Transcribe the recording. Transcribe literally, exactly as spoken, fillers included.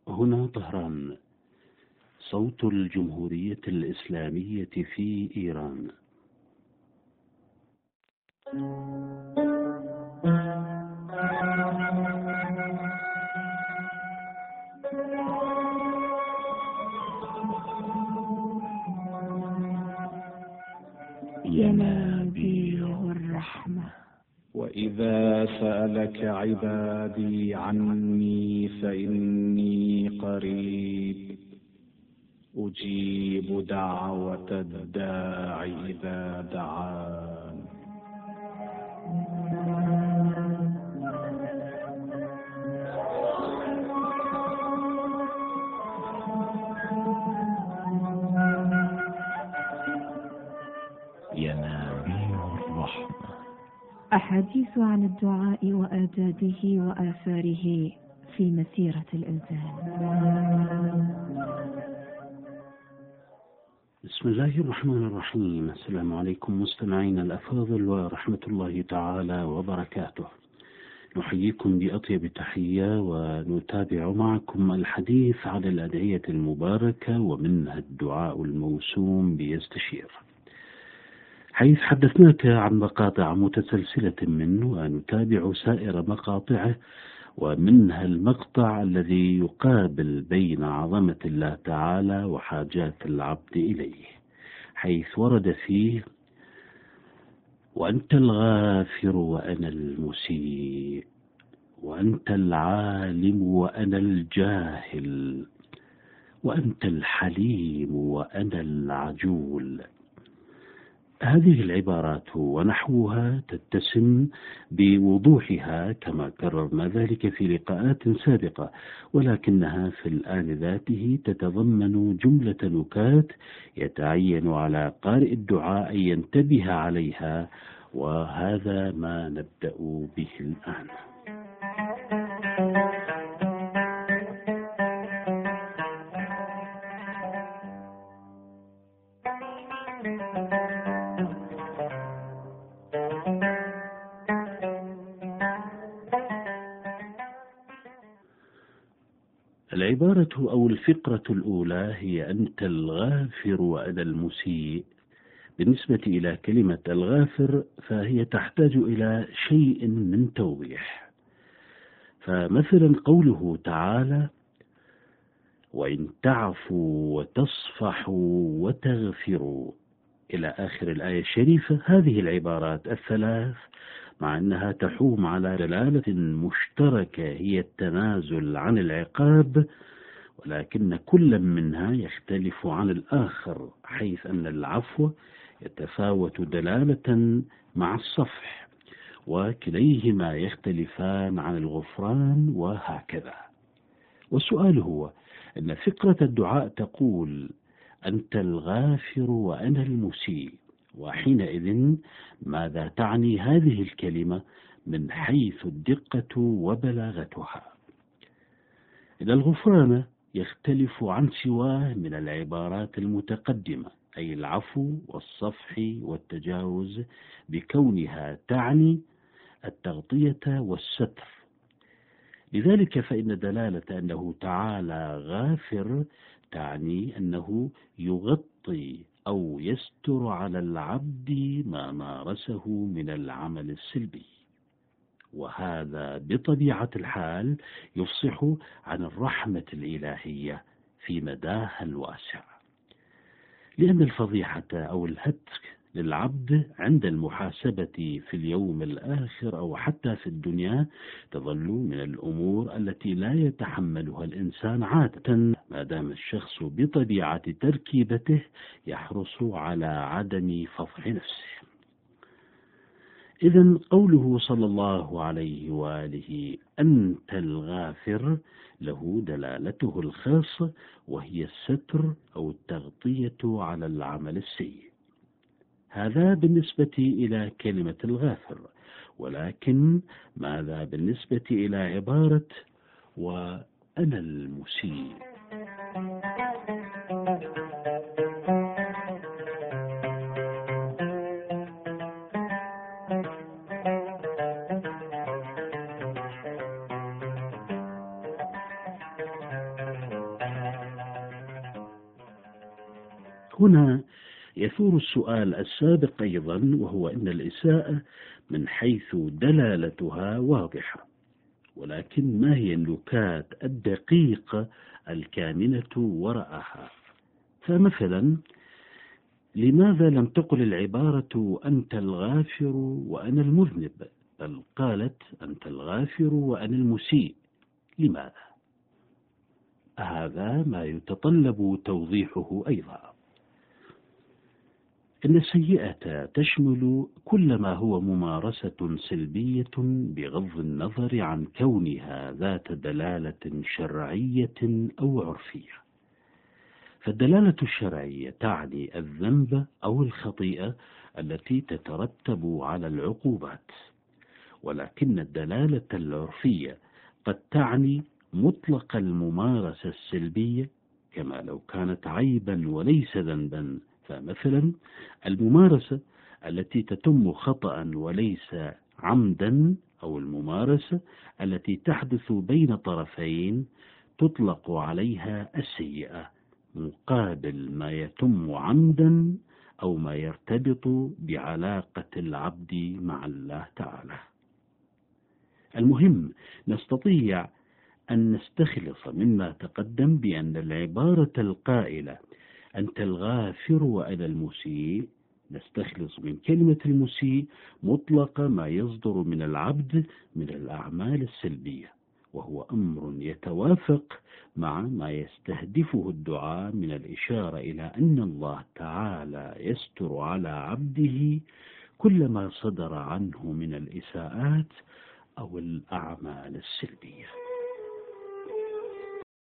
هنا طهران، صوت الجمهورية الإسلامية في إيران. ينابيع الرحمة. وإذا سألك عبادي عني فإني قريب أجيب دعوة الداع إذا دعان. ينابيع الرحمة. أحاديث عن الدعاء وآدابه وآثاره في مسيرة الإنسان. بسم الله الرحمن الرحيم. السلام عليكم مستمعينا الأفاضل ورحمة الله تعالى وبركاته. نحييكم بأطيب تحية ونتابع معكم الحديث عن الأدعية المباركة ومنها الدعاء الموسوم بيستشير، حيث حدثناك عن مقاطع متسلسلة منه ونتابع سائر مقاطعه، ومنها المقطع الذي يقابل بين عظمة الله تعالى وحاجات العبد إليه، حيث ورد فيه: وأنت الغافر وأنا المسيء، وأنت العالم وأنا الجاهل، وأنت الحليم وأنا العجول. هذه العبارات ونحوها تتسم بوضوحها كما كررنا ذلك في لقاءات سابقة، ولكنها في الآن ذاته تتضمن جملة نكات يتعين على قارئ الدعاء أن ينتبه عليها، وهذا ما نبدأ به الآن. العبارة أو الفقرة الأولى هي أنت الغافر وأنا المسيء. بالنسبة إلى كلمة الغافر فهي تحتاج إلى شيء من توضيح، فمثلا قوله تعالى: وإن تعفوا وتصفحوا وتغفروا إلى آخر الآية الشريفة. هذه العبارات الثلاث مع أنها تحوم على دلالة مشتركة هي التنازل عن العقاب، ولكن كل منها يختلف عن الآخر، حيث أن العفو يتفاوت دلالة مع الصفح، وكليهما يختلفان عن الغفران، وهكذا. والسؤال هو أن فكرة الدعاء تقول: أنت الغافر وأنا المسيء، وحينئذ ماذا تعني هذه الكلمة من حيث الدقة وبلاغتها؟ إن الغفران يختلف عن سواه من العبارات المتقدمة، أي العفو والصفح والتجاوز، بكونها تعني التغطية والستر. لذلك فإن دلالة أنه تعالى غافر تعني أنه يغطي أو يستر على العبد ما مارسه من العمل السلبي، وهذا بطبيعة الحال يفصح عن الرحمة الإلهية في مداها الواسع، لأن الفضيحة أو الهتك للعبد عند المحاسبة في اليوم الآخر أو حتى في الدنيا تظل من الأمور التي لا يتحملها الإنسان عادة، ما دام الشخص بطبيعة تركيبته يحرص على عدم فضح نفسه. إذن قوله صلى الله عليه وآله أنت الغافر له دلالته الخاصة، وهي الستر أو التغطية على العمل السيء. هذا بالنسبة إلى كلمة الغافر، ولكن ماذا بالنسبة إلى عبارة وأنا المسيء؟ هنا يثور السؤال السابق أيضا، وهو أن الإساءة من حيث دلالتها واضحة، ولكن ما هي النكات الدقيقة الكامنة وراءها؟ فمثلا لماذا لم تقل العبارة أنت الغافر وأنا المذنب، بل قالت أنت الغافر وأنا المسيء؟ لماذا؟ هذا ما يتطلب توضيحه أيضا. إن السيئة تشمل كل ما هو ممارسة سلبية بغض النظر عن كونها ذات دلالة شرعية أو عرفية. فالدلالة الشرعية تعني الذنب أو الخطيئة التي تترتب على العقوبات، ولكن الدلالة العرفية قد تعني مطلق الممارسة السلبية كما لو كانت عيبا وليس ذنبا. فمثلا الممارسة التي تتم خطأ وليس عمدا، أو الممارسة التي تحدث بين طرفين تطلق عليها السيئة، مقابل ما يتم عمدا أو ما يرتبط بعلاقة العبد مع الله تعالى. المهم نستطيع أن نستخلص مما تقدم بأن العبارة القائلة أنت الغافر وأنا المسيء، نستخلص من كلمة المسيء مطلق ما يصدر من العبد من الأعمال السلبية، وهو أمر يتوافق مع ما يستهدفه الدعاء من الإشارة إلى أن الله تعالى يستر على عبده كل ما صدر عنه من الإساءات أو الأعمال السلبية.